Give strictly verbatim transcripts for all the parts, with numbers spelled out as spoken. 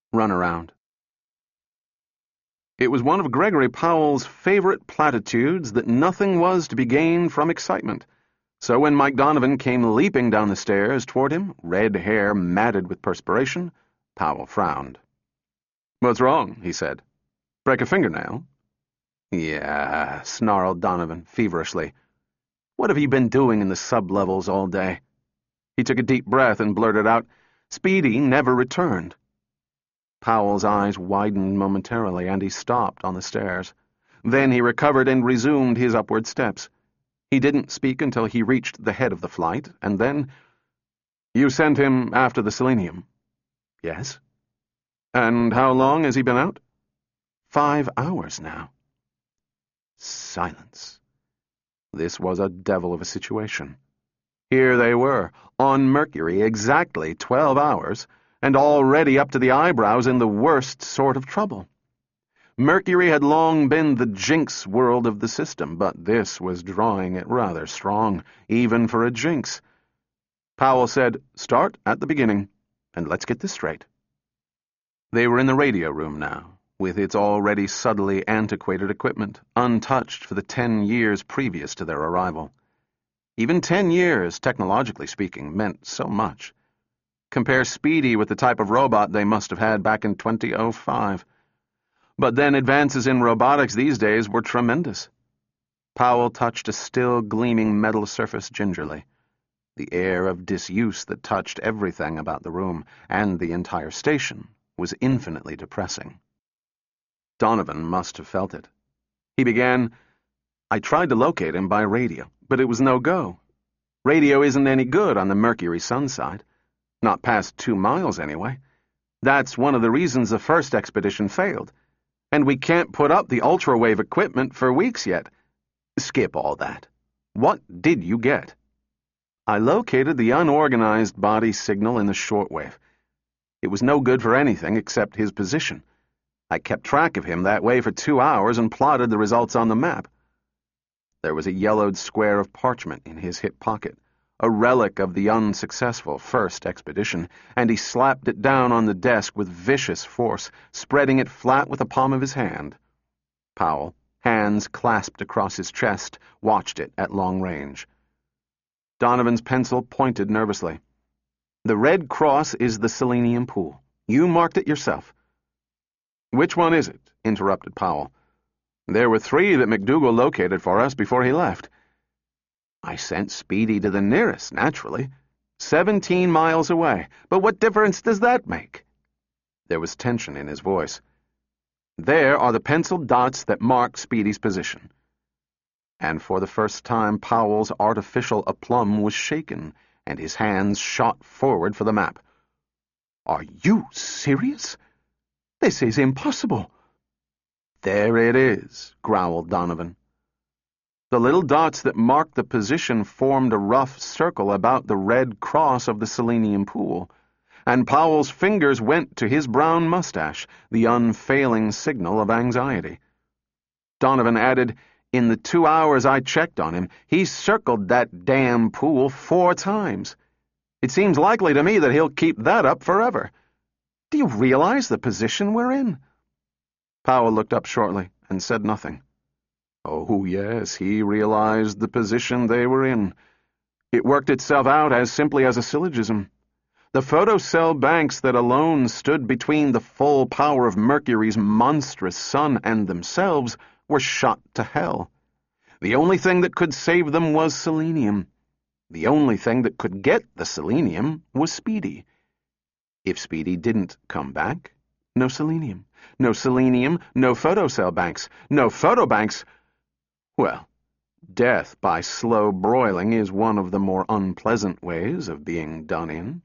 Run around. It was one of Gregory Powell's favorite platitudes that nothing was to be gained from excitement. So when Mike Donovan came leaping down the stairs toward him, red hair matted with perspiration, Powell frowned. "What's wrong?" he said. "Break a fingernail?" "Yeah," snarled Donovan feverishly. "What have you been doing in the sublevels all day?" He took a deep breath and blurted out, "Speedy never returned." Powell's eyes widened momentarily, and he stopped on the stairs. Then he recovered and resumed his upward steps. He didn't speak until he reached the head of the flight, and then, "You sent him after the selenium?" "Yes." "And how long has he been out?" "Five hours now." Silence. This was a devil of a situation. Here they were, on Mercury exactly twelve hours, and already up to the eyebrows in the worst sort of trouble. Mercury had long been the jinx world of the system, but this was drawing it rather strong, even for a jinx. Powell said, "Start at the beginning, and let's get this straight." They were in the radio room now, with its already subtly antiquated equipment, untouched for the ten years previous to their arrival. Even ten years, technologically speaking, meant so much. Compare Speedy with the type of robot they must have had back in twenty oh five. But then advances in robotics these days were tremendous. Powell touched a still gleaming metal surface gingerly. The air of disuse that touched everything about the room, and the entire station, was infinitely depressing. Donovan must have felt it. He began, "I tried to locate him by radio, but it was no go. Radio isn't any good on the Mercury sun side. Not past two miles, anyway. That's one of the reasons the first expedition failed. And we can't put up the ultrawave equipment for weeks yet. Skip all that. What did you get?" "I located the unorganized body signal in the shortwave. It was no good for anything except his position. I kept track of him that way for two hours and plotted the results on the map." There was a yellowed square of parchment in his hip pocket, a relic of the unsuccessful first expedition, and he slapped it down on the desk with vicious force, spreading it flat with the palm of his hand. Powell, hands clasped across his chest, watched it at long range. Donovan's pencil pointed nervously. "The red cross is the selenium pool. You marked it yourself." "Which one is it?" interrupted Powell. "There were three that McDougal located for us before he left." "I sent Speedy to the nearest, naturally. Seventeen miles away. But what difference does that make?" There was tension in his voice. "There are the penciled dots that mark Speedy's position." And for the first time Powell's artificial aplomb was shaken, and his hands shot forward for the map. "Are you serious? This is impossible." "There it is," growled Donovan. The little dots that marked the position formed a rough circle about the red cross of the selenium pool, and Powell's fingers went to his brown mustache, the unfailing signal of anxiety. Donovan added, "In the two hours I checked on him, he circled that damn pool four times. It seems likely to me that he'll keep that up forever. Do you realize the position we're in?" Powell looked up shortly and said nothing. Oh, yes, he realized the position they were in. It worked itself out as simply as a syllogism. The photocell banks that alone stood between the full power of Mercury's monstrous sun and themselves were shot to hell. The only thing that could save them was selenium. The only thing that could get the selenium was Speedy. If Speedy didn't come back, no selenium. No selenium, no photocell banks. No photobanks. Well, death by slow broiling is one of the more unpleasant ways of being done in.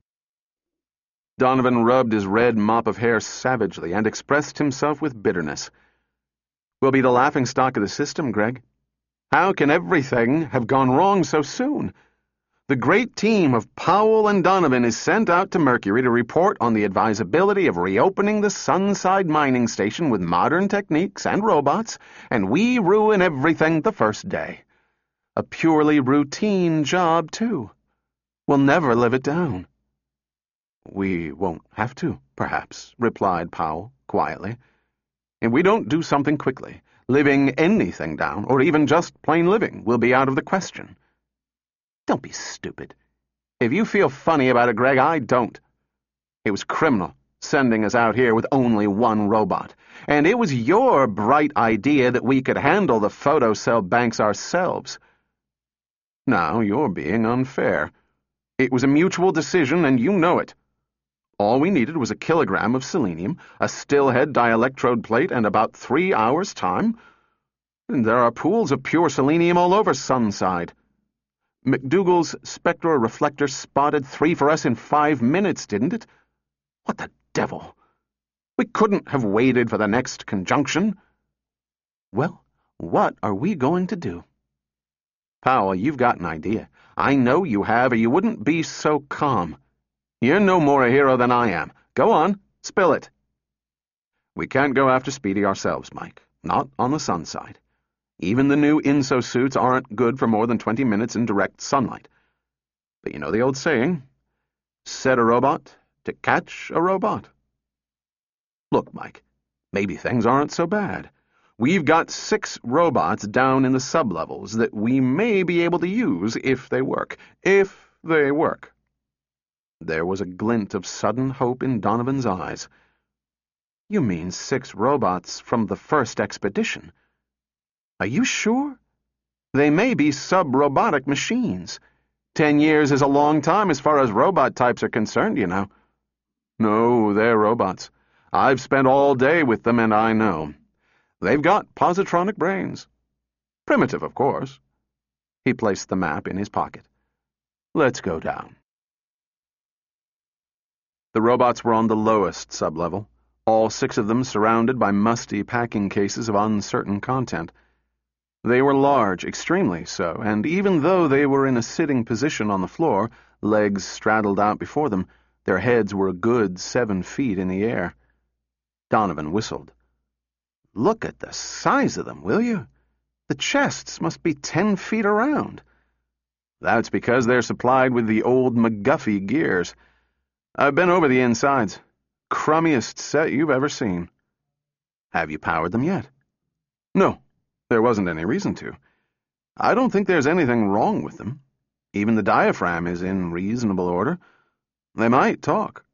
Donovan rubbed his red mop of hair savagely and expressed himself with bitterness. "We'll be the laughingstock of the system, Greg. How can everything have gone wrong so soon? The great team of Powell and Donovan is sent out to Mercury to report on the advisability of reopening the Sunside mining station with modern techniques and robots, and we ruin everything the first day. A purely routine job, too. We'll never live it down." We won't have to, perhaps, replied Powell, quietly. If we don't do something quickly, living anything down, or even just plain living, will be out of the question. Don't be stupid. If you feel funny about it, Greg, I don't. It was criminal, sending us out here with only one robot. And it was your bright idea that we could handle the photocell banks ourselves. Now you're being unfair. It was a mutual decision, and you know it. All we needed was a kilogram of selenium, a stillhead dielectrode plate, and about three hours' time. And there are pools of pure selenium all over Sunside. McDougal's spectroreflector spotted three for us in five minutes, didn't it? What the devil? We couldn't have waited for the next conjunction. Well, what are we going to do? Powell, you've got an idea. I know you have, or you wouldn't be so calm. You're no more a hero than I am. Go on, spill it. We can't go after Speedy ourselves, Mike. Not on the Sunside. Even the new INSO suits aren't good for more than twenty minutes in direct sunlight. But you know the old saying, set a robot to catch a robot. Look, Mike, maybe things aren't so bad. We've got six robots down in the sublevels that we may be able to use if they work. If they work. There was a glint of sudden hope in Donovan's eyes. You mean six robots from the first expedition? Are you sure? They may be sub-robotic machines. Ten years is a long time as far as robot types are concerned, you know. No, they're robots. I've spent all day with them, and I know. They've got positronic brains. Primitive, of course. He placed the map in his pocket. Let's go down. The robots were on the lowest sublevel, all six of them surrounded by musty packing cases of uncertain content. They were large, extremely so, and even though they were in a sitting position on the floor, legs straddled out before them, their heads were a good seven feet in the air. Donovan whistled. Look at the size of them, will you? The chests must be ten feet around. That's because they're supplied with the old McGuffey gears. I've been over the insides. Crummiest set you've ever seen. Have you powered them yet? No. There wasn't any reason to. I don't think there's anything wrong with them. Even the diaphragm is in reasonable order. They might talk.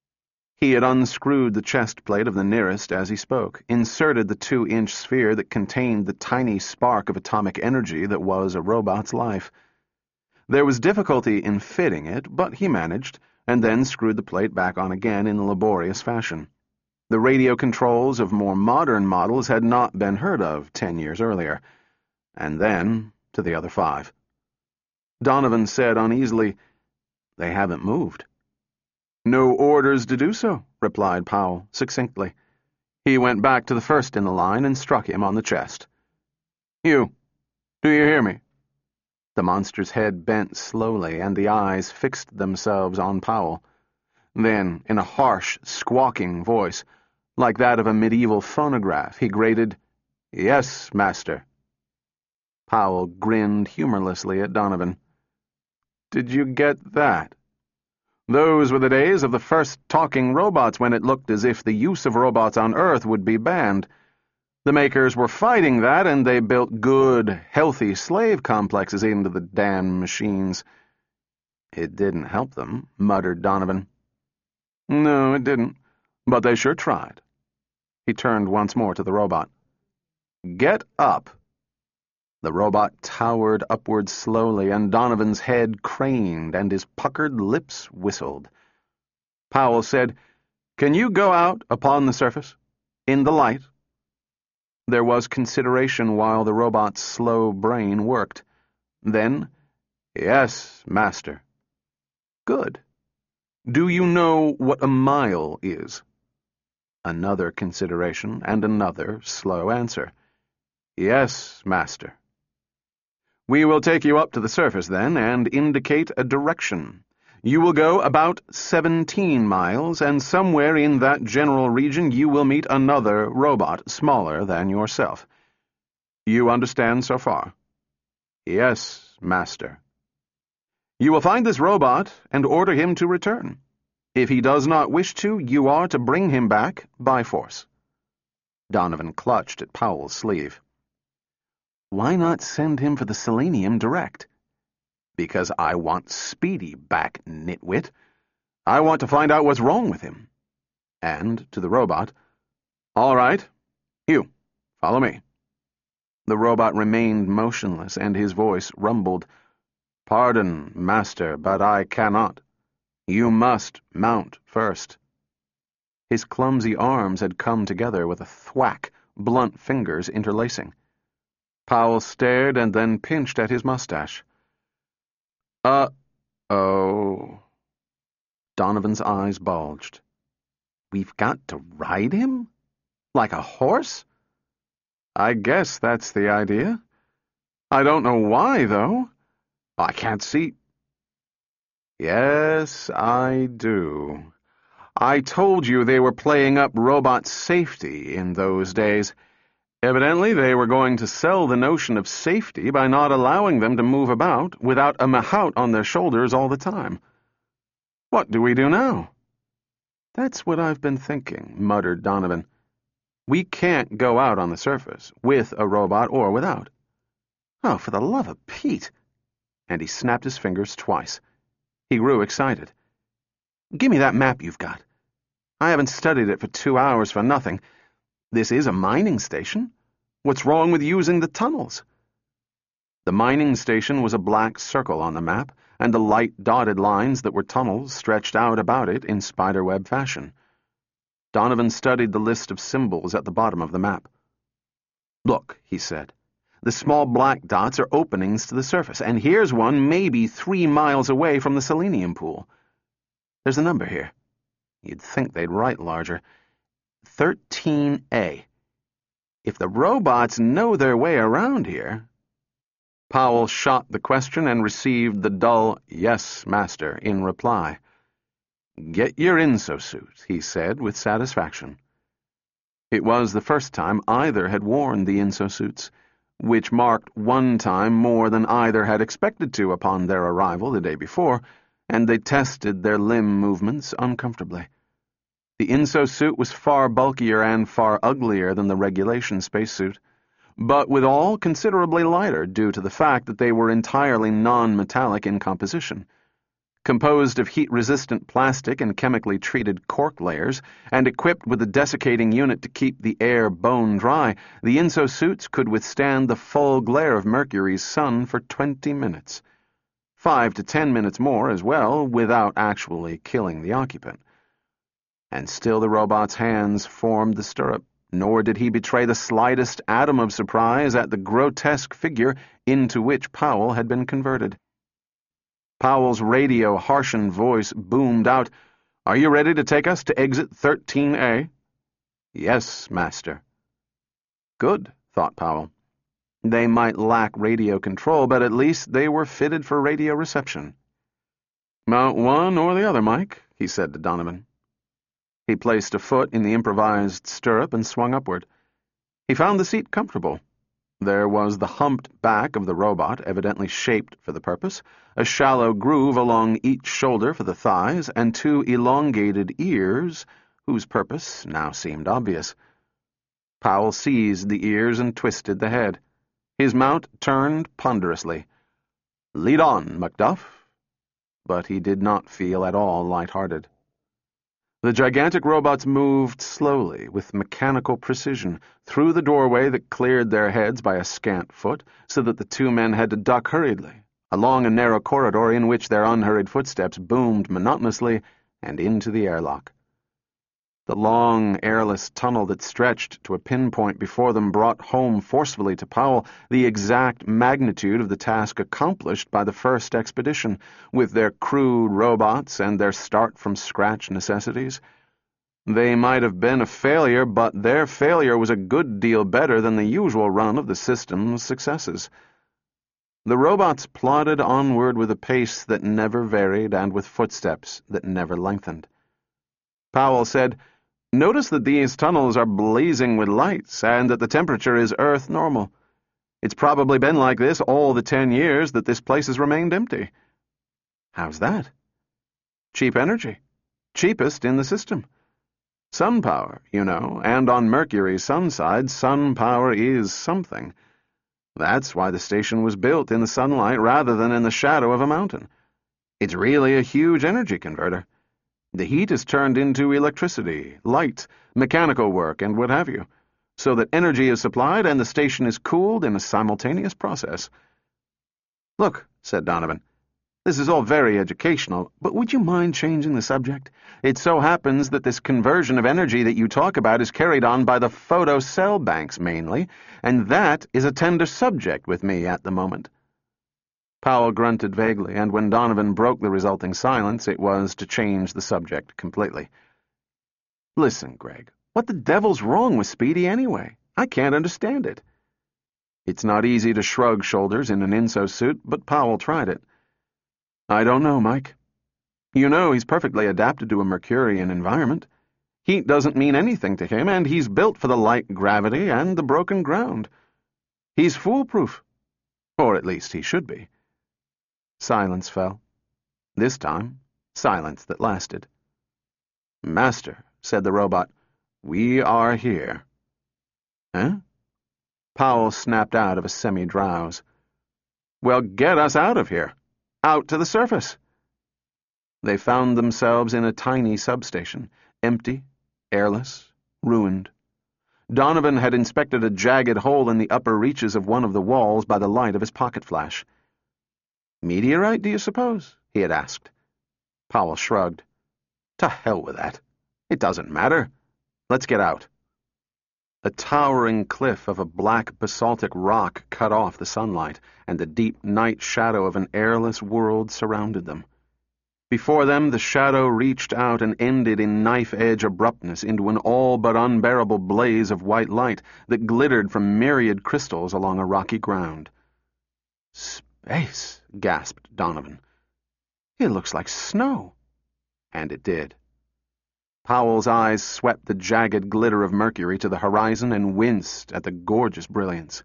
He had unscrewed the chest plate of the nearest as he spoke, inserted the two-inch sphere that contained the tiny spark of atomic energy that was a robot's life. There was difficulty in fitting it, but he managed, and then screwed the plate back on again in a laborious fashion. The radio controls of more modern models had not been heard of ten years earlier. And then to the other five. Donovan said uneasily, They haven't moved. No orders to do so, replied Powell, succinctly. He went back to the first in the line and struck him on the chest. You, do you hear me? The monster's head bent slowly, and the eyes fixed themselves on Powell. Then, in a harsh, squawking voice, like that of a medieval phonograph, he grated, Yes, master. Powell grinned humorlessly at Donovan. Did you get that? Those were the days of the first talking robots when it looked as if the use of robots on Earth would be banned. The makers were fighting that, and they built good, healthy slave complexes into the damn machines. It didn't help them, muttered Donovan. No, it didn't, but they sure tried. He turned once more to the robot. Get up. The robot towered upward slowly, and Donovan's head craned, and his puckered lips whistled. Powell said, Can you go out upon the surface? In the light? There was consideration while the robot's slow brain worked. Then, Yes, master. Good. Do you know what a mile is? Another consideration, and another slow answer. Yes, master. We will take you up to the surface, then, and indicate a direction. You will go about seventeen miles, and somewhere in that general region you will meet another robot smaller than yourself. You understand so far? Yes, master. You will find this robot and order him to return. If he does not wish to, you are to bring him back by force." Donovan clutched at Powell's sleeve. "Why not send him for the selenium direct?" "Because I want Speedy back, nitwit. I want to find out what's wrong with him." And, to the robot, "All right. You, follow me." The robot remained motionless, and his voice rumbled. "Pardon, master, but I cannot. You must mount first." His clumsy arms had come together with a thwack, blunt fingers interlacing. Powell stared and then pinched at his mustache. Uh-oh. Donovan's eyes bulged. "We've got to ride him? Like a horse?" "I guess that's the idea. I don't know why, though. I can't see." "Yes, I do. I told you they were playing up robot safety in those days. Evidently, they were going to sell the notion of safety by not allowing them to move about without a mahout on their shoulders all the time. What do we do now?" "That's what I've been thinking," muttered Donovan. "We can't go out on the surface, with a robot or without." "Oh, for the love of Pete!" And he snapped his fingers twice. He grew excited. "Give me that map you've got. I haven't studied it for two hours for nothing. This is a mining station. What's wrong with using the tunnels?" The mining station was a black circle on the map, and the light dotted lines that were tunnels stretched out about it in spiderweb fashion. Donovan studied the list of symbols at the bottom of the map. "Look," he said, "the small black dots are openings to the surface, and here's one maybe three miles away from the selenium pool. There's a number here. You'd think they'd write larger. thirteen A. If the robots know their way around here—" Powell shot the question and received the dull, "Yes, master," in reply. "Get your insosuit," he said with satisfaction. It was the first time either had worn the insosuits, which marked one time more than either had expected to upon their arrival the day before, and they tested their limb movements uncomfortably. The insosuit was far bulkier and far uglier than the regulation spacesuit, but withal considerably lighter due to the fact that they were entirely non-metallic in composition. Composed of heat-resistant plastic and chemically treated cork layers, and equipped with a desiccating unit to keep the air bone dry, the insosuits could withstand the full glare of Mercury's sun for twenty minutes. Five to ten minutes more as well, without actually killing the occupant. And still the robot's hands formed the stirrup, nor did he betray the slightest atom of surprise at the grotesque figure into which Powell had been converted. Powell's radio-harshened voice boomed out, "Are you ready to take us to exit thirteen A? "Yes, master." Good, thought Powell. They might lack radio control, but at least they were fitted for radio reception. "Mount one or the other, Mike," he said to Donovan. He placed a foot in the improvised stirrup and swung upward. He found the seat comfortable. There was the humped back of the robot, evidently shaped for the purpose, a shallow groove along each shoulder for the thighs, and two elongated ears, whose purpose now seemed obvious. Powell seized the ears and twisted the head. His mount turned ponderously. "Lead on, Macduff." But he did not feel at all light-hearted. The gigantic robots moved slowly, with mechanical precision, through the doorway that cleared their heads by a scant foot, so that the two men had to duck hurriedly, along a narrow corridor in which their unhurried footsteps boomed monotonously, and into the airlock. The long, airless tunnel that stretched to a pinpoint before them brought home forcefully to Powell the exact magnitude of the task accomplished by the first expedition, with their crude robots and their start-from-scratch necessities. They might have been a failure, but their failure was a good deal better than the usual run of the system's successes. The robots plodded onward with a pace that never varied and with footsteps that never lengthened. Powell said, "Notice that these tunnels are blazing with lights and that the temperature is Earth normal. It's probably been like this all the ten years that this place has remained empty." "How's that?" "Cheap energy. Cheapest in the system. Sun power, you know, and on Mercury's sun side, sun power is something. That's why the station was built in the sunlight rather than in the shadow of a mountain. It's really a huge energy converter. The heat is turned into electricity, light, mechanical work, and what have you, so that energy is supplied and the station is cooled in a simultaneous process. Look, said Donovan, this is all very educational, but would you mind changing the subject? It so happens that this conversion of energy that you talk about is carried on by the photocell banks mainly, and that is a tender subject with me at the moment. Powell grunted vaguely, and when Donovan broke the resulting silence, it was to change the subject completely. Listen, Greg, what the devil's wrong with Speedy anyway? I can't understand it. It's not easy to shrug shoulders in an inso suit, but Powell tried it. I don't know, Mike. You know he's perfectly adapted to a Mercurian environment. Heat doesn't mean anything to him, and he's built for the light gravity and the broken ground. He's foolproof. Or at least he should be. Silence fell. This time, silence that lasted. Master, said the robot, we are here. Huh? Powell snapped out of a semi-drowse. Well, get us out of here. Out to the surface. They found themselves in a tiny substation, empty, airless, ruined. Donovan had inspected a jagged hole in the upper reaches of one of the walls by the light of his pocket flash. Meteorite, do you suppose? He had asked. Powell shrugged. To hell with that. It doesn't matter. Let's get out. A towering cliff of a black basaltic rock cut off the sunlight, and the deep night shadow of an airless world surrounded them. Before them, the shadow reached out and ended in knife-edge abruptness into an all-but unbearable blaze of white light that glittered from myriad crystals along a rocky ground. Space, gasped Donovan. It looks like snow. And it did. Powell's eyes swept the jagged glitter of Mercury to the horizon and winced at the gorgeous brilliance.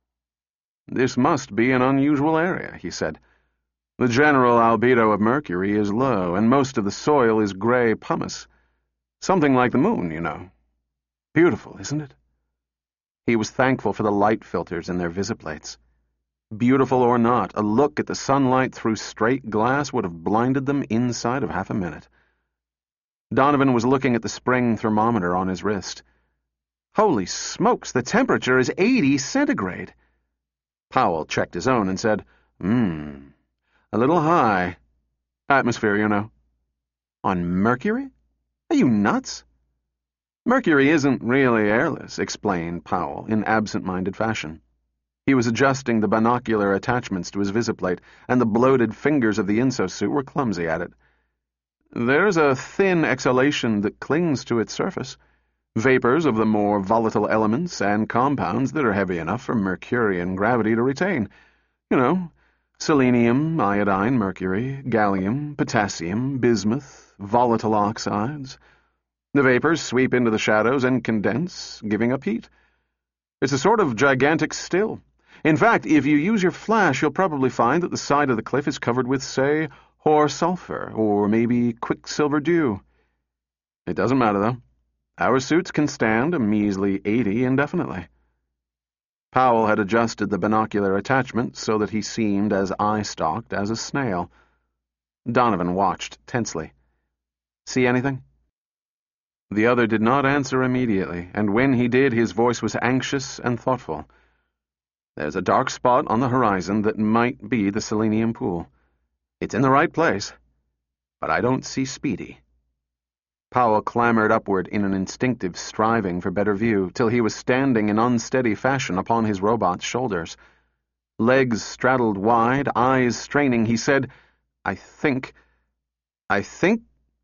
This must be an unusual area, he said. The general albedo of Mercury is low, and most of the soil is gray pumice. Something like the moon, you know. Beautiful, isn't it? He was thankful for the light filters in their visiplates. Beautiful or not, a look at the sunlight through straight glass would have blinded them inside of half a minute. Donovan was looking at the spring thermometer on his wrist. Holy smokes, the temperature is eighty centigrade. Powell checked his own and said, Hmm, a little high. Atmosphere, you know. On Mercury? Are you nuts? Mercury isn't really airless, explained Powell in absent-minded fashion. He was adjusting the binocular attachments to his visiplate, and the bloated fingers of the inso-suit were clumsy at it. There's a thin exhalation that clings to its surface, vapors of the more volatile elements and compounds that are heavy enough for Mercurian gravity to retain. You know, selenium, iodine, mercury, gallium, potassium, bismuth, volatile oxides. The vapors sweep into the shadows and condense, giving up heat. It's a sort of gigantic still. In fact, if you use your flash, you'll probably find that the side of the cliff is covered with, say, hoar sulfur, or maybe quicksilver dew. It doesn't matter, though. Our suits can stand a measly eighty indefinitely. Powell had adjusted the binocular attachment so that he seemed as eye-stalked as a snail. Donovan watched tensely. See anything? The other did not answer immediately, and when he did, his voice was anxious and thoughtful. There's a dark spot on the horizon that might be the selenium pool. It's in the right place, but I don't see Speedy. Powell clambered upward in an instinctive striving for better view, till he was standing in unsteady fashion upon his robot's shoulders. Legs straddled wide, eyes straining, he said, I think... I think...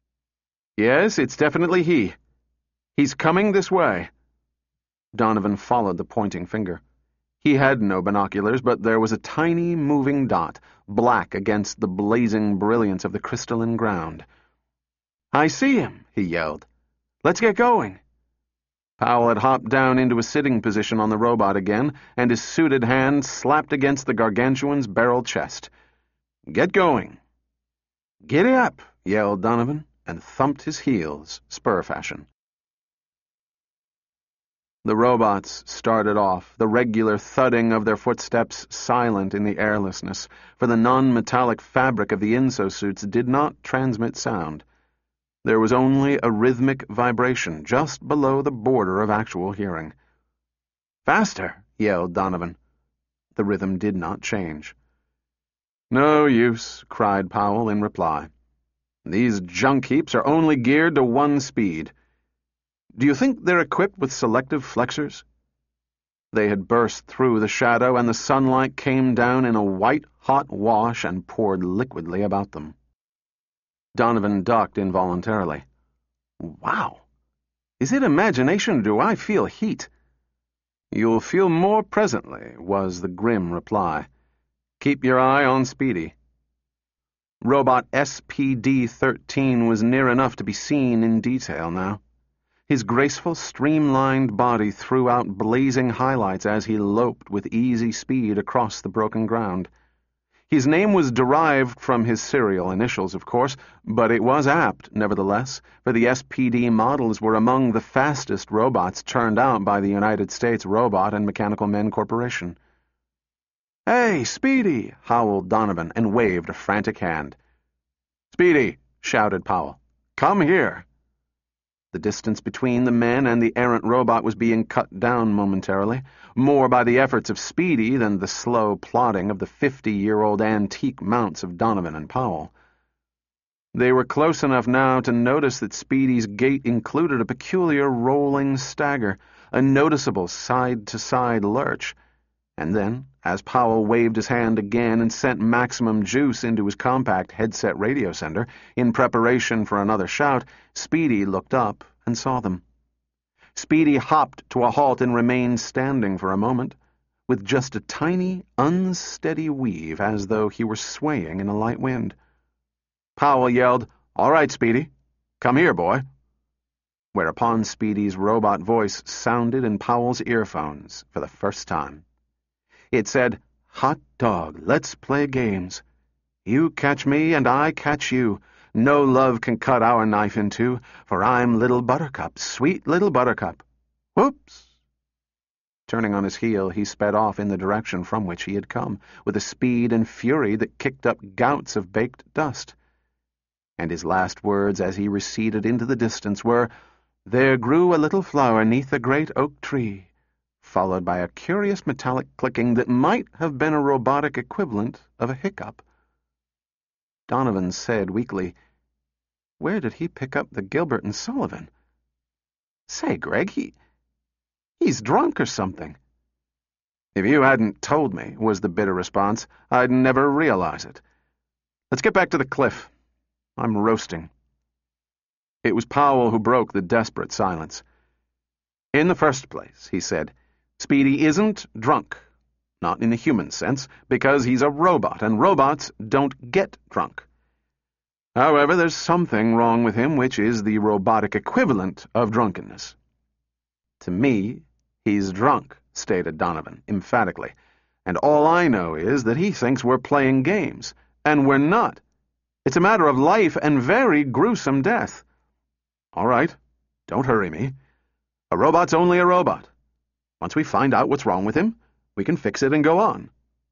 Yes, it's definitely he. He's coming this way. Donovan followed the pointing finger. He had no binoculars, but there was a tiny moving dot, black against the blazing brilliance of the crystalline ground. I see him, he yelled. Let's get going. Powell had hopped down into a sitting position on the robot again, and his suited hand slapped against the gargantuan's barrel chest. Get going. Giddy up, yelled Donovan. and thumped his heels, spur fashion. The robots started off, the regular thudding of their footsteps silent in the airlessness, for the non-metallic fabric of the insosuits did not transmit sound. There was only a rhythmic vibration just below the border of actual hearing. "Faster!" yelled Donovan. The rhythm did not change. "No use," cried Powell in reply. "These junk heaps are only geared to one speed. Do you think they're equipped with selective flexors?" They had burst through the shadow, and the sunlight came down in a white, hot wash and poured liquidly about them. Donovan ducked involuntarily. "Wow! Is it imagination, or do I feel heat?" "You'll feel more presently," was the grim reply. "Keep your eye on Speedy." Robot S P D thirteen was near enough to be seen in detail now. His graceful, streamlined body threw out blazing highlights as he loped with easy speed across the broken ground. His name was derived from his serial initials, of course, but it was apt, nevertheless, for the S P D models were among the fastest robots turned out by the United States Robot and Mechanical Men Corporation. "Hey, Speedy!" howled Donovan and waved a frantic hand. "Speedy!" shouted Powell. "Come here!" The distance between the men and the errant robot was being cut down momentarily, more by the efforts of Speedy than the slow plodding of the fifty-year-old antique mounts of Donovan and Powell. They were close enough now to notice that Speedy's gait included a peculiar rolling stagger, a noticeable side-to-side lurch, and then, as Powell waved his hand again and sent maximum juice into his compact headset radio sender in preparation for another shout, Speedy looked up and saw them. Speedy hopped to a halt and remained standing for a moment, with just a tiny, unsteady weave as though he were swaying in a light wind. Powell yelled, "All right, Speedy. Come here, boy." Whereupon Speedy's robot voice sounded in Powell's earphones for the first time. It said, "Hot dog, let's play games. You catch me and I catch you. No love can cut our knife in two, for I'm Little Buttercup, sweet Little Buttercup. Whoops!" Turning on his heel, he sped off in the direction from which he had come, with a speed and fury that kicked up gouts of baked dust. And his last words as he receded into the distance were, "There grew a little flower 'neath a great oak tree," followed by a curious metallic clicking that might have been a robotic equivalent of a hiccup. Donovan said weakly, "Where did he pick up the Gilbert and Sullivan? Say, Greg, he... he's drunk or something." "If you hadn't told me," was the bitter response, "I'd never realize it. Let's get back to the cliff. I'm roasting." It was Powell who broke the desperate silence. "In the first place," he said, "Speedy isn't drunk. Not in the human sense, because he's a robot, and robots don't get drunk. However, there's something wrong with him which is the robotic equivalent of drunkenness." "To me, he's drunk," stated Donovan, emphatically, "and all I know is that he thinks we're playing games, and we're not. It's a matter of life and very gruesome death. All right, don't hurry me. A robot's only a robot. Once we find out what's wrong with him, we can fix it and go on."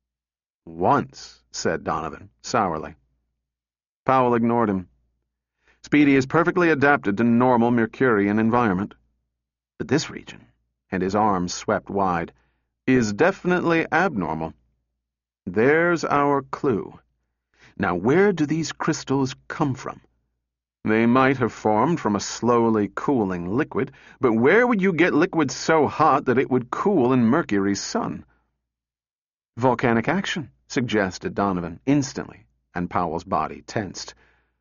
"Once," said Donovan, sourly. Powell ignored him. "Speedy is perfectly adapted to normal Mercurian environment. But this region," and his arms swept wide, "is definitely abnormal. There's our clue. Now, where do these crystals come from? They might have formed from a slowly cooling liquid, but where would you get liquid so hot that it would cool in Mercury's sun?" "Volcanic action," suggested Donovan instantly, and Powell's body tensed.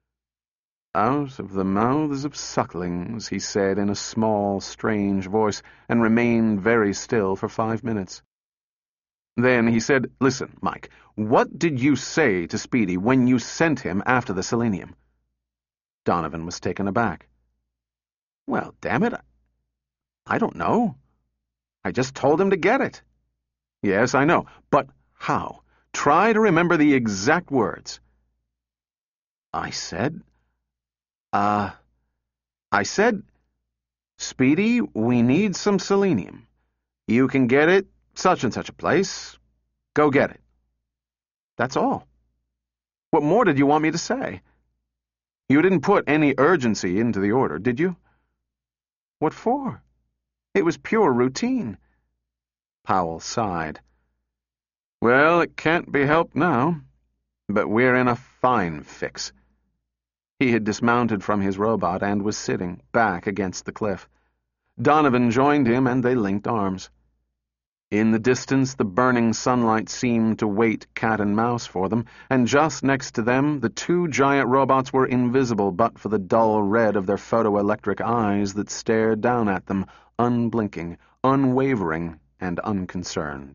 "Out of the mouths of sucklings," he said in a small, strange voice, and remained very still for five minutes. Then he said, "Listen, Mike, what did you say to Speedy when you sent him after the selenium?" Donovan was taken aback. "Well, damn it, I don't know. I just told him to get it." "Yes, I know, but how? Try to remember the exact words." "I said, Uh, I said, Speedy, we need some selenium. You can get it such and such a place. Go get it. That's all. What more did you want me to say? You didn't put any urgency into the order, did you? What for? It was pure routine. Powell sighed. Well, it can't be helped now, but we're in a fine fix. He had dismounted from his robot and was sitting back against the cliff. Donovan joined him, and they linked arms. In the distance, the burning sunlight seemed to wait cat and mouse for them, and just next to them, the two giant robots were invisible but for the dull red of their photoelectric eyes that stared down at them, unblinking, unwavering, and unconcerned.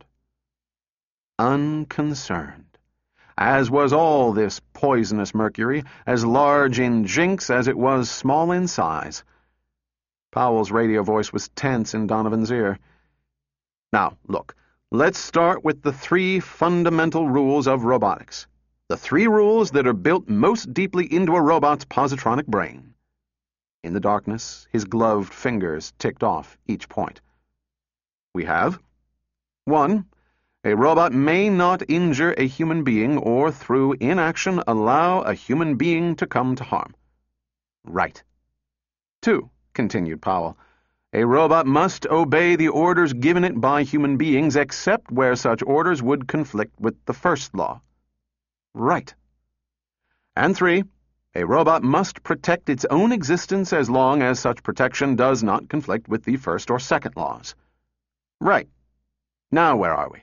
Unconcerned, as was all this poisonous mercury, as large in jinx as it was small in size. Powell's radio voice was tense in Donovan's ear. Now, look, let's start with the three fundamental rules of robotics. The three rules that are built most deeply into a robot's positronic brain. In the darkness, his gloved fingers ticked off each point. We have: one, a robot may not injure a human being or, through inaction, allow a human being to come to harm. Right. Two, continued Powell, a robot must obey the orders given it by human beings except where such orders would conflict with the first law. Right. And three, a robot must protect its own existence as long as such protection does not conflict with the first or second laws. Right. Now where are we?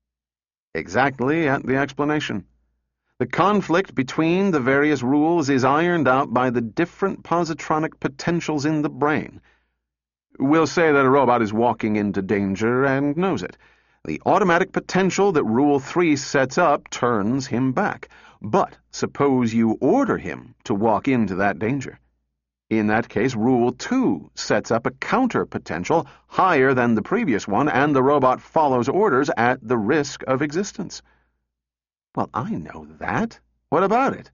Exactly at the explanation. The conflict between the various rules is ironed out by the different positronic potentials in the brain. We'll say that a robot is walking into danger and knows it. The automatic potential that Rule three sets up turns him back. But suppose you order him to walk into that danger. In that case, Rule two sets up a counter potential higher than the previous one, and the robot follows orders at the risk of existence. Well, I know that. What about it?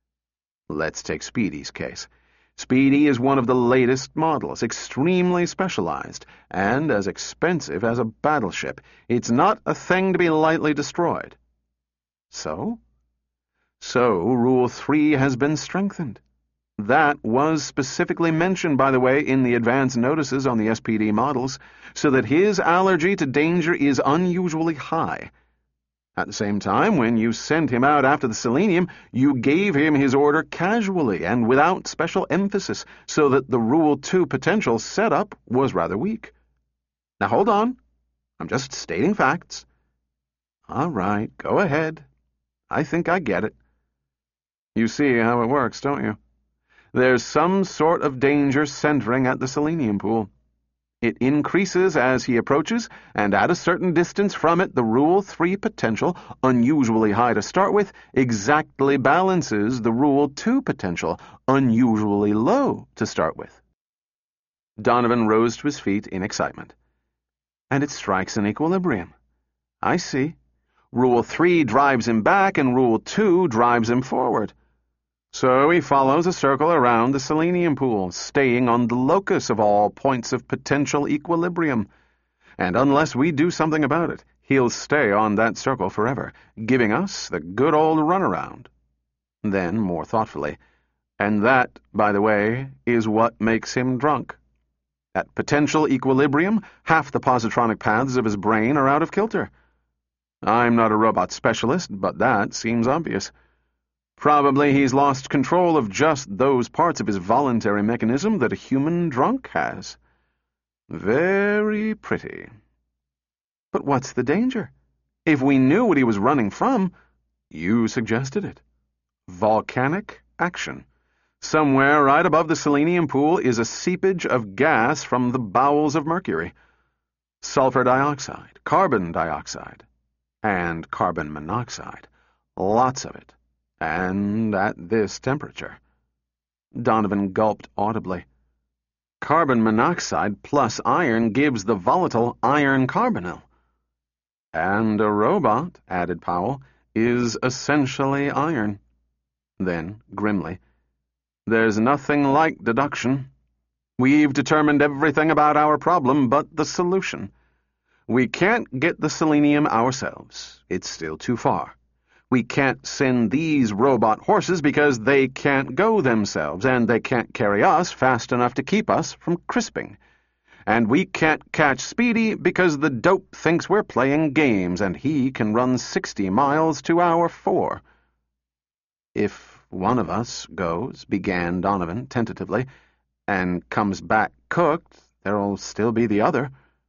Let's take Speedy's case. Speedy is one of the latest models, extremely specialized, and as expensive as a battleship. It's not a thing to be lightly destroyed. So? So, Rule three has been strengthened. That was specifically mentioned, by the way, in the advance notices on the S P D models, so that his allergy to danger is unusually high. At the same time, when you sent him out after the selenium, you gave him his order casually and without special emphasis, so that the Rule two potential setup was rather weak. Now hold on. I'm just stating facts. All right, go ahead. I think I get it. You see how it works, don't you? There's some sort of danger centering at the selenium pool. It increases as he approaches, and at a certain distance from it, the Rule three potential, unusually high to start with, exactly balances the Rule two potential, unusually low to start with. Donovan rose to his feet in excitement. And it strikes an equilibrium. I see. Rule three drives him back, and Rule two drives him forward. So he follows a circle around the selenium pool, staying on the locus of all points of potential equilibrium. And unless we do something about it, he'll stay on that circle forever, giving us the good old runaround. Then, more thoughtfully, and that, by the way, is what makes him drunk. At potential equilibrium, half the positronic paths of his brain are out of kilter. I'm not a robot specialist, but that seems obvious. Probably he's lost control of just those parts of his voluntary mechanism that a human drunk has. Very pretty. But what's the danger? If we knew what he was running from, you suggested it. Volcanic action. Somewhere right above the selenium pool is a seepage of gas from the bowels of Mercury. Sulfur dioxide, carbon dioxide, and carbon monoxide. Lots of it. And at this temperature. Donovan gulped audibly. Carbon monoxide plus iron gives the volatile iron carbonyl. And a robot, added Powell, is essentially iron. Then, grimly, There's nothing like deduction. We've determined everything about our problem but the solution. We can't get the selenium ourselves. It's still too far. We can't send these robot horses because they can't go themselves, and they can't carry us fast enough to keep us from crisping. And we can't catch Speedy because the dope thinks we're playing games, and he can run sixty miles to our four. If one of us goes, began Donovan tentatively, and comes back cooked, there'll still be the other.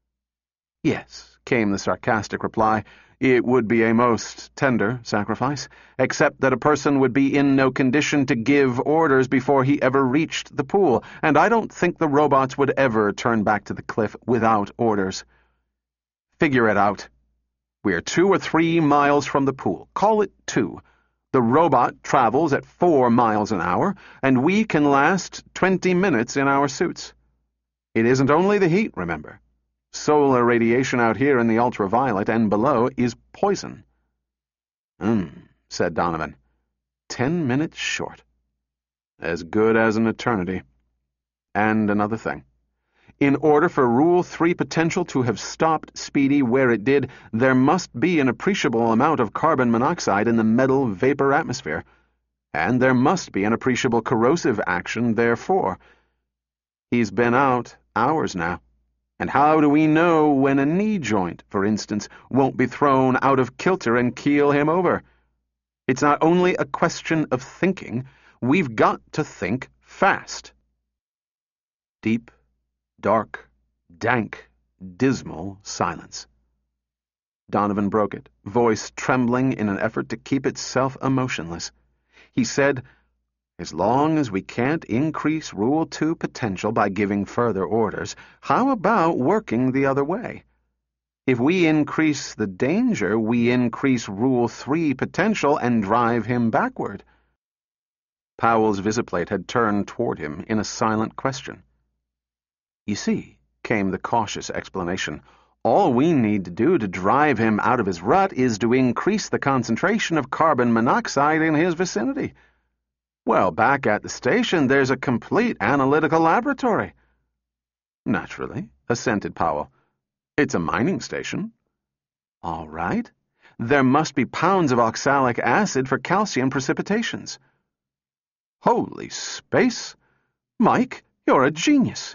Yes, came the sarcastic reply. It would be a most tender sacrifice, except that a person would be in no condition to give orders before he ever reached the pool, and I don't think the robots would ever turn back to the cliff without orders. Figure it out. We're two or three miles from the pool. Call it two. The robot travels at four miles an hour, and we can last twenty minutes in our suits. It isn't only the heat, remember. Solar radiation out here in the ultraviolet and below is poison. Hmm, said Donovan. Ten minutes short. As good as an eternity. And another thing. In order for Rule three potential to have stopped Speedy where it did, there must be an appreciable amount of carbon monoxide in the metal vapor atmosphere. And there must be an appreciable corrosive action, therefore. He's been out hours now. And how do we know when a knee joint, for instance, won't be thrown out of kilter and keel him over? It's not only a question of thinking. We've got to think fast. Deep, dark, dank, dismal silence. Donovan broke it, voice trembling in an effort to keep itself emotionless. He said, As long as we can't increase Rule two potential by giving further orders, how about working the other way? If we increase the danger, we increase Rule three potential and drive him backward. Powell's visiplate had turned toward him in a silent question. You see, came the cautious explanation, all we need to do to drive him out of his rut is to increase the concentration of carbon monoxide in his vicinity. Well, back at the station, there's a complete analytical laboratory. Naturally, assented Powell. It's a mining station. All right. There must be pounds of oxalic acid for calcium precipitations. Holy space! Mike, you're a genius.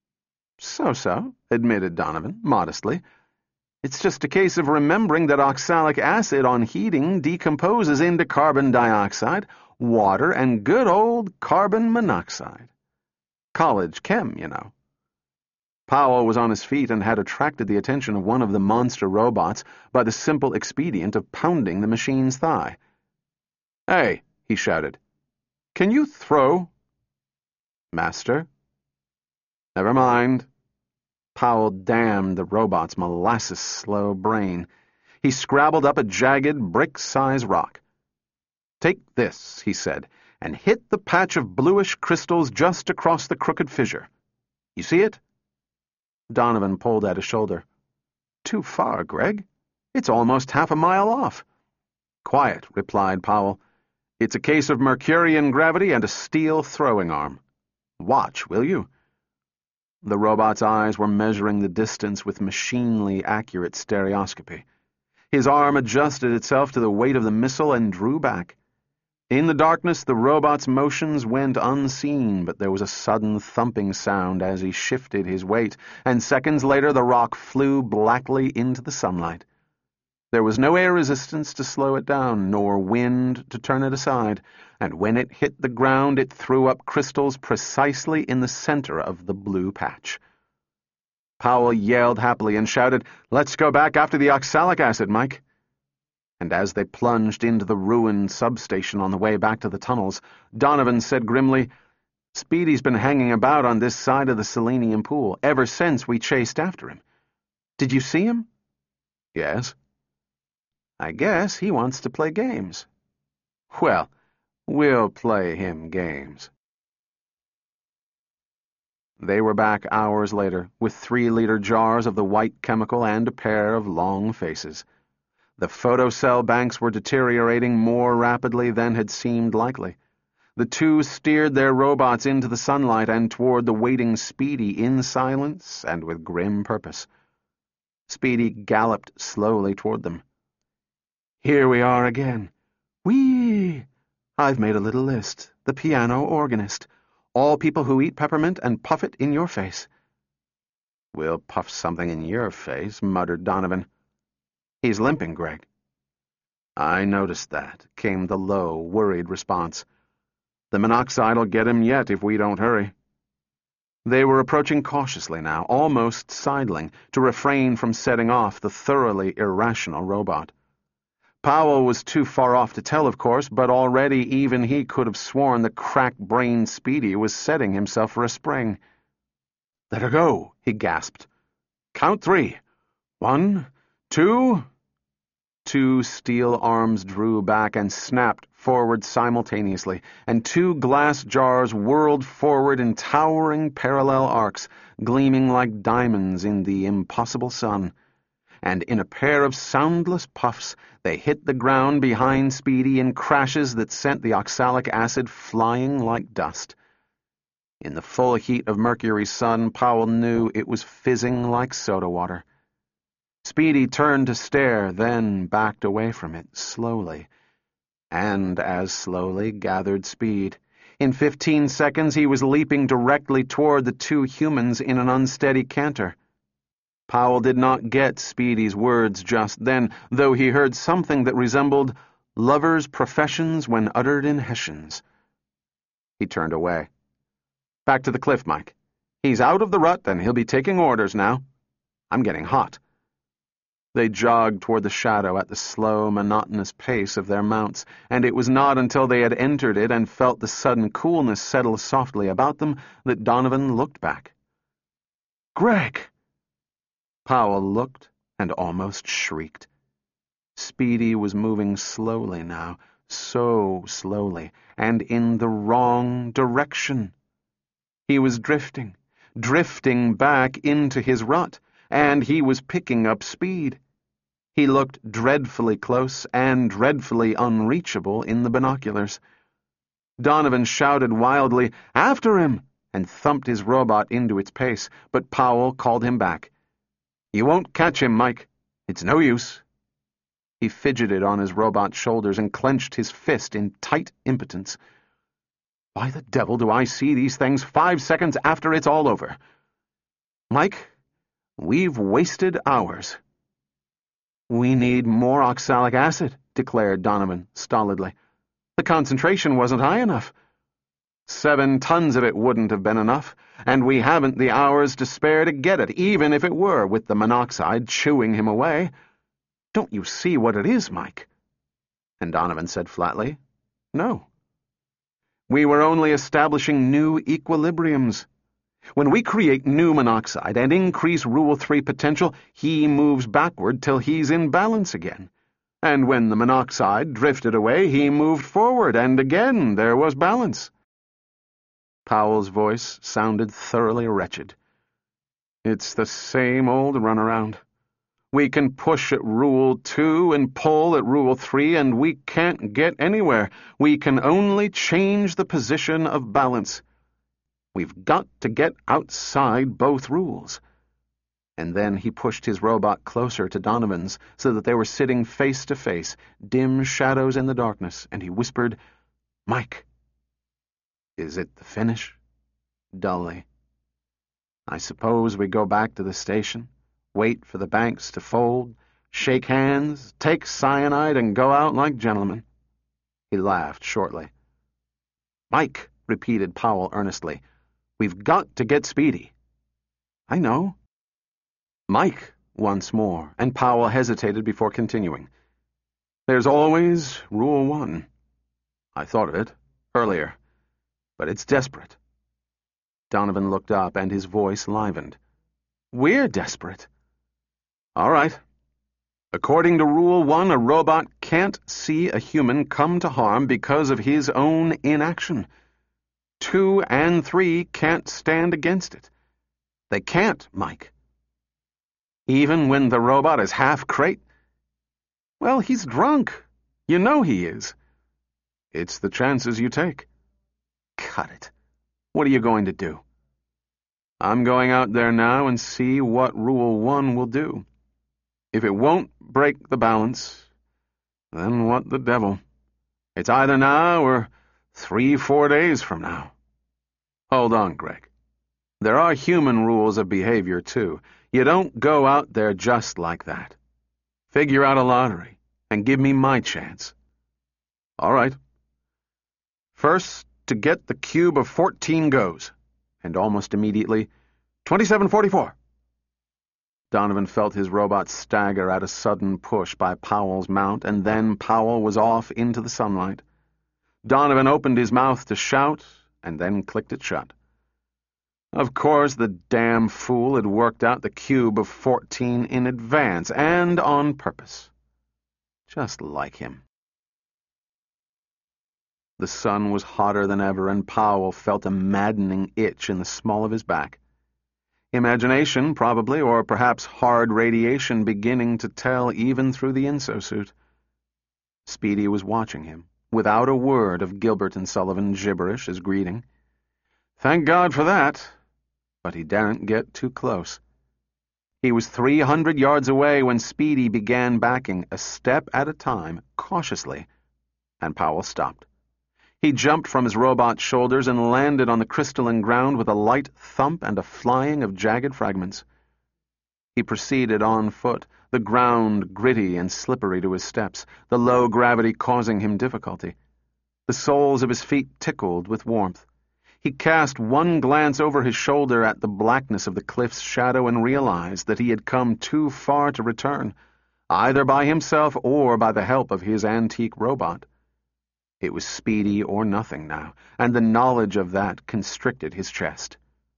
So-so, admitted Donovan, modestly. It's just a case of remembering that oxalic acid on heating decomposes into carbon dioxide, water, and good old carbon monoxide. College chem, you know. Powell was on his feet and had attracted the attention of one of the monster robots by the simple expedient of pounding the machine's thigh. Hey, he shouted. Can you throw? Master? Never mind. Powell damned the robot's molasses-slow brain. He scrabbled up a jagged, brick-sized rock. Take this, he said, and hit the patch of bluish crystals just across the crooked fissure. You see it? Donovan pulled at his shoulder. Too far, Greg. It's almost half a mile off. Quiet, replied Powell. It's a case of Mercurian gravity and a steel throwing arm. Watch, will you? The robot's eyes were measuring the distance with machinely accurate stereoscopy. His arm adjusted itself to the weight of the missile and drew back. In the darkness, the robot's motions went unseen, but there was a sudden thumping sound as he shifted his weight, and seconds later the rock flew blackly into the sunlight. There was no air resistance to slow it down, nor wind to turn it aside, and when it hit the ground it threw up crystals precisely in the center of the blue patch. Powell yelled happily and shouted, "Let's go back after the oxalic acid, Mike." And as they plunged into the ruined substation on the way back to the tunnels, Donovan said grimly, "Speedy's been hanging about on this side of the selenium pool ever since we chased after him. Did you see him?" "Yes." "I guess he wants to play games." "Well, we'll play him games." They were back hours later, with three-liter jars of the white chemical and a pair of long faces. The photocell banks were deteriorating more rapidly than had seemed likely. The two steered their robots into the sunlight and toward the waiting Speedy in silence and with grim purpose. Speedy galloped slowly toward them. "Here we are again. Whee! I've made a little list. The piano organist. All people who eat peppermint and puff it in your face." "We'll puff something in your face," muttered Donovan. "He's limping, Greg." "I noticed that," came the low, worried response. "The monoxide'll get him yet if we don't hurry." They were approaching cautiously now, almost sidling, to refrain from setting off the thoroughly irrational robot. Powell was too far off to tell, of course, but already even he could have sworn the crack-brained Speedy was setting himself for a spring. "Let her go," he gasped. "Count three. One, two—" Two steel arms drew back and snapped forward simultaneously, and two glass jars whirled forward in towering parallel arcs, gleaming like diamonds in the impossible sun. And in a pair of soundless puffs, they hit the ground behind Speedy in crashes that sent the oxalic acid flying like dust. In the full heat of Mercury's sun, Powell knew it was fizzing like soda water. Speedy turned to stare, then backed away from it, slowly, and as slowly gathered speed. In fifteen seconds he was leaping directly toward the two humans in an unsteady canter. Powell did not get Speedy's words just then, though he heard something that resembled lovers' professions when uttered in Hessians. He turned away. "Back to the cliff, Mike. He's out of the rut, and he'll be taking orders now. I'm getting hot." They jogged toward the shadow at the slow, monotonous pace of their mounts, and it was not until they had entered it and felt the sudden coolness settle softly about them that Donovan looked back. "Greg!" Powell looked and almost shrieked. Speedy was moving slowly now, so slowly, and in the wrong direction. He was drifting, drifting back into his rut, and he was picking up speed. He looked dreadfully close and dreadfully unreachable in the binoculars. Donovan shouted wildly, "After him!" and thumped his robot into its pace, but Powell called him back. "You won't catch him, Mike. It's no use." He fidgeted on his robot's shoulders and clenched his fist in tight impotence. "Why the devil do I see these things five seconds after it's all over? Mike, we've wasted hours." "We need more oxalic acid," declared Donovan stolidly. "The concentration wasn't high enough." Seven tons of it wouldn't have been enough, and we haven't the hours to spare to get it, even if it were, with the monoxide chewing him away. Don't you see what it is, Mike?" And Donovan said flatly, "No." "We were only establishing new equilibriums. When we create new monoxide and increase Rule three potential, he moves backward till he's in balance again. And when the monoxide drifted away, he moved forward, and again there was balance." Powell's voice sounded thoroughly wretched. "It's the same old runaround. We can push at Rule two and pull at Rule three, and we can't get anywhere. We can only change the position of balance. We've got to get outside both rules." And then he pushed his robot closer to Donovan's so that they were sitting face to face, dim shadows in the darkness, and he whispered, "Mike." "Is it the finish?" Dully. "I suppose we go back to the station, wait for the banks to fold, shake hands, take cyanide, and go out like gentlemen." He laughed shortly. "Mike," repeated Powell earnestly, "we've got to get Speedy." "I know." "Mike," once more, and Powell hesitated before continuing. "There's always Rule one. I thought of it, earlier, but it's desperate." Donovan looked up, and his voice livened. "We're desperate." "All right. According to Rule one, a robot can't see a human come to harm because of his own inaction. Two and three can't stand against it. They can't, Mike. Even when the robot is half crate? Well, he's drunk. You know he is. It's the chances you take." Cut it. What are you going to do? I'm going out there now and see what Rule One will do. If it won't break the balance, then what the devil? It's either now or three, four days from now. Hold on, Greg. There are human rules of behavior, too. You don't go out there just like that. Figure out a lottery and give me my chance. All right. First, to get the cube of fourteen goes, and almost immediately, twenty-seven forty-four. Donovan felt his robot stagger at a sudden push by Powell's mount, and then Powell was off into the sunlight. Donovan opened his mouth to shout, and then clicked it shut. Of course, the damn fool had worked out the cube of fourteen in advance, and on purpose. Just like him. The sun was hotter than ever, and Powell felt a maddening itch in the small of his back. Imagination, probably, or perhaps hard radiation beginning to tell even through the insosuit. Speedy was watching him, without a word of Gilbert and Sullivan gibberish as greeting. Thank God for that, but he daren't get too close. He was three hundred yards away when Speedy began backing, a step at a time, cautiously, and Powell stopped. He jumped from his robot's shoulders and landed on the crystalline ground with a light thump and a flying of jagged fragments. He proceeded on foot, the ground gritty and slippery to his steps, the low gravity causing him difficulty. The soles of his feet tickled with warmth. He cast one glance over his shoulder at the blackness of the cliff's shadow and realized that he had come too far to return, either by himself or by the help of his antique robot. It was Speedy or nothing now, and the knowledge of that constricted his chest.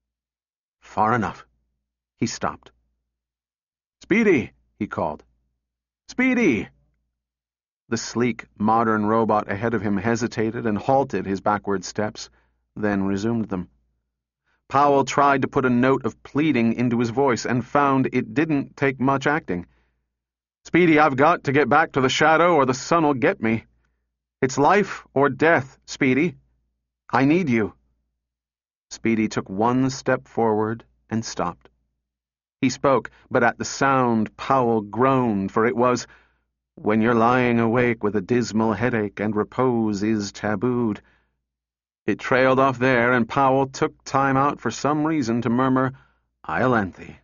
Far enough. He stopped. "Speedy!" he called. "Speedy!" The sleek, modern robot ahead of him hesitated and halted his backward steps, then resumed them. Powell tried to put a note of pleading into his voice and found it didn't take much acting. "Speedy, I've got to get back to the shadow or the sun'll get me. It's life or death, Speedy. I need you." Speedy took one step forward and stopped. He spoke, but at the sound Powell groaned, for it was, "When you're lying awake with a dismal headache and repose is tabooed." It trailed off there, and Powell took time out for some reason to murmur, "Iolanthe."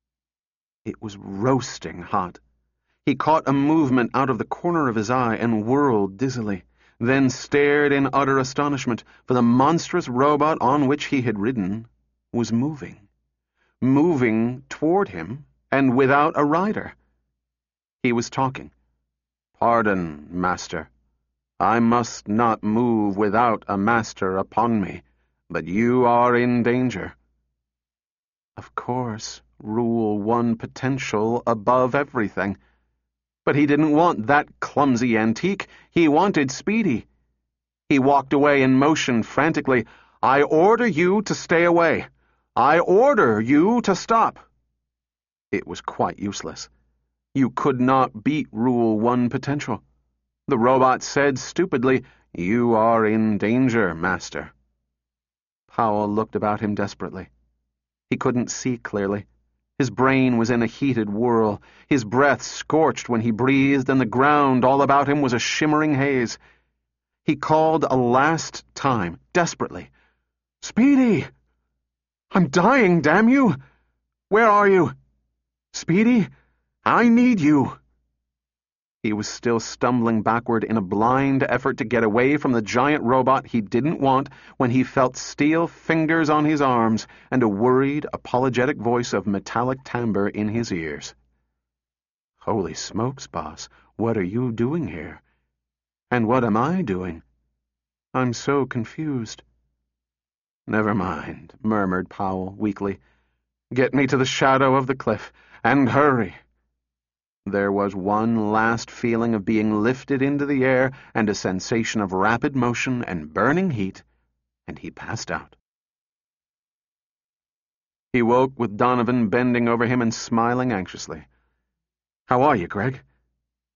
It was roasting hot. He caught a movement out of the corner of his eye and whirled dizzily, then stared in utter astonishment, for the monstrous robot on which he had ridden was moving. Moving toward him, and without a rider. He was talking. "Pardon, master. I must not move without a master upon me, but you are in danger." Of course, Rule One potential above everything. But he didn't want that clumsy antique. He wanted Speedy. He walked away and motioned frantically, "I order you to stay away. I order you to stop." It was quite useless. You could not beat Rule One potential. The robot said stupidly, "You are in danger, master." Powell looked about him desperately. He couldn't see clearly. His brain was in a heated whirl. His breath scorched when he breathed, and the ground all about him was a shimmering haze. He called a last time, desperately, "Speedy! I'm dying, damn you! Where are you? Speedy, I need you!" He was still stumbling backward in a blind effort to get away from the giant robot he didn't want when he felt steel fingers on his arms and a worried, apologetic voice of metallic timbre in his ears. "Holy smokes, boss, what are you doing here? And what am I doing? I'm so confused." "Never mind," murmured Powell weakly. "Get me to the shadow of the cliff, and hurry." There was one last feeling of being lifted into the air and a sensation of rapid motion and burning heat, and he passed out. He woke with Donovan bending over him and smiling anxiously. "How are you, Greg?"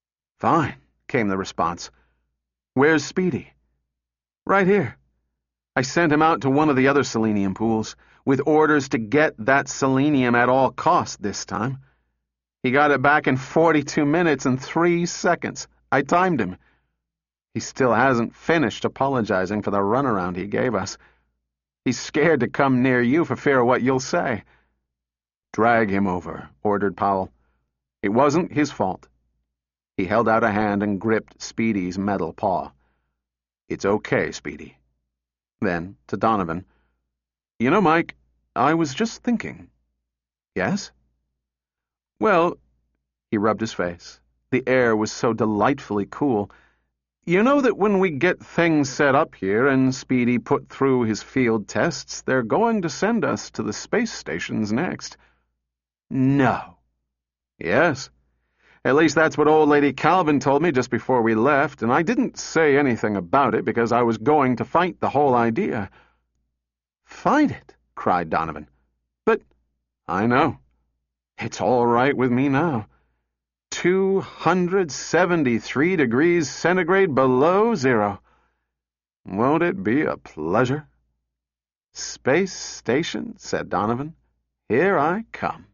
"Fine," came the response. "Where's Speedy?" "Right here." I sent him out to one of the other selenium pools, with orders to get that selenium at all costs this time. He got it back in forty-two minutes and three seconds. I timed him. He still hasn't finished apologizing for the runaround he gave us. He's scared to come near you for fear of what you'll say. Drag him over, ordered Powell. It wasn't his fault. He held out a hand and gripped Speedy's metal paw. It's okay, Speedy. Then, to Donovan, You know, Mike, I was just thinking. Yes? Well, he rubbed his face. The air was so delightfully cool. You know that when we get things set up here and Speedy put through his field tests, they're going to send us to the space stations next. No. Yes. At least that's what old lady Calvin told me just before we left, and I didn't say anything about it because I was going to fight the whole idea. Fight it? Cried Donovan. But I know. It's all right with me now. two hundred seventy-three degrees centigrade below zero. Won't it be a pleasure? Space station, said Donovan. Here I come.